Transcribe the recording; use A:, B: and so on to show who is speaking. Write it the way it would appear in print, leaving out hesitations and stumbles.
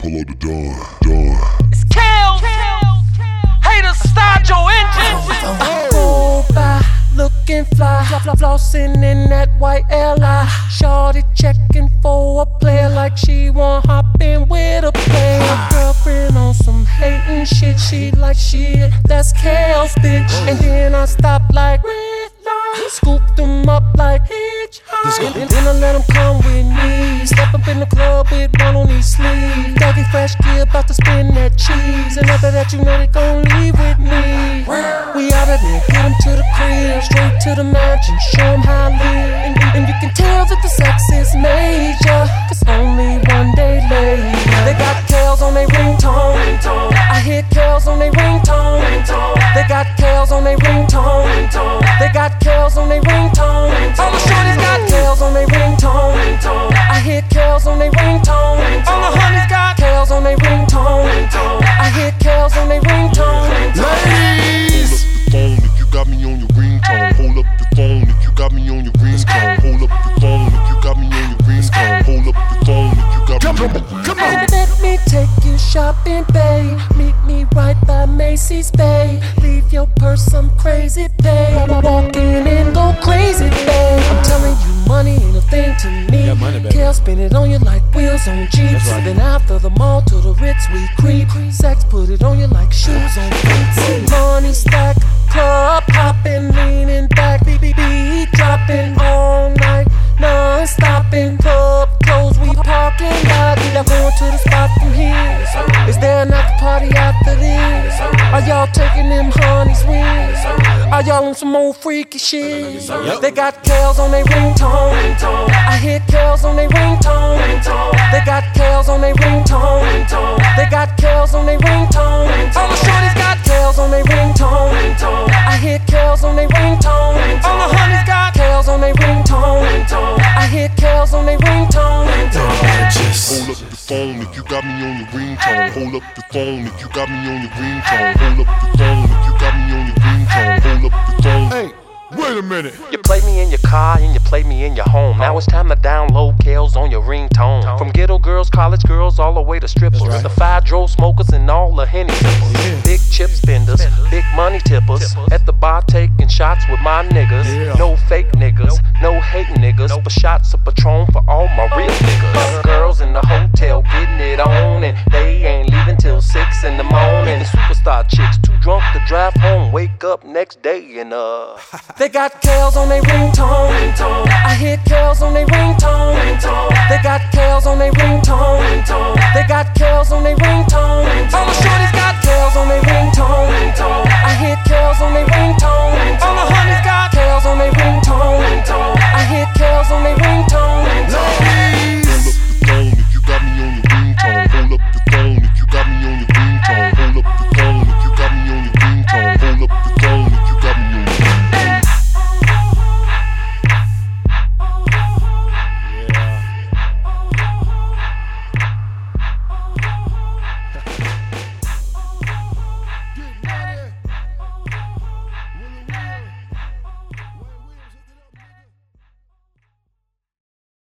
A: Pull out the dawn.
B: It's Kels. Haters, start your engine.
C: Go by, looking fly, flossing in that white L.I. Shorty checking for a player like she want hop in with a player. Girlfriend on some hating shit, she like shit, that's Kels, bitch. And then I stop like red light, scoop them up like hitchhike. Then I let them come with me, step up in the club with one on each sleeve. Doggy fresh gear, about to spin that cheese, and after that you know they gon' leave with me. We out of there, get them to the crib, straight to the mansion, show them how I live. And you can tell that the sex is major, cause only one day later. They got Kels on their ringtone, I hear Kels on their ringtone. They got Kels on their ringtone, they got Kels on their ringtone. All the shorties got Kels on their ringtone, I hear Kels on their ringtone. All the honeys got Kels on their ringtone, I hear Kels on their ringtone.
A: Ladies, hold up the phone if you got me on your ringtone. Hold up the phone if you got me on your ringtone. Hold up the phone if you got me on your ringtone. Hold up the phone if you got me on your ringtone.
C: Let me take you shopping, babe. Meet me right by Macy's, babe. Leave your purse some crazy, babe. Walk in and go crazy, babe. I'm telling you, money ain't a thing to me. Kels spin it on you like wheels on Jeeps. Right. Then after the mall to the Ritz we creep. Sex put it on you like shoes on feet. Money stack, club hopping, leaning back, beat dropping all night, non-stopping. Club closed, we parking lot. We not going to the spot from here. Is there an after party after this? Are y'all taking them honeys with? Are y'all on some old freaky shit? They got Kels on their ringtone, I hear Kels on their ringtone. They got Kels on their ringtone, they got Kels on their ringtone. All the shorties got Kels on their ringtone, I hear Kels on their ringtone. All the honeys got Kels on their ringtone, I hear Kels on their ringtone.
A: Hold up the phone if you got me on your ringtone. Hold up the phone if you got me on your ringtone. Hold up the phone if you got me on your ringtone. Hold up the phone.
D: Hey, wait a minute.
B: You play me in your car and you play me in your home. Now it's time to download Kels on your ringtone. From ghetto girls, college girls, all the way to strippers.
D: Right.
B: The 5-dro smokers and all the Henny sippers. Big chip spenders, big money tippers. At the bar taking shots with my niggas.
D: Yeah.
B: No fake niggas, no hating niggas. But shots of Patron for all my real niggas. Girls in the hotel getting it on, and they ain't leaving till 6 in the morning. The superstar chicks too drunk to drive home. Wake up next day and
C: They got Kels on their ringtone, I hear Kels on their ringtone. They got Kels on their ringtone, they got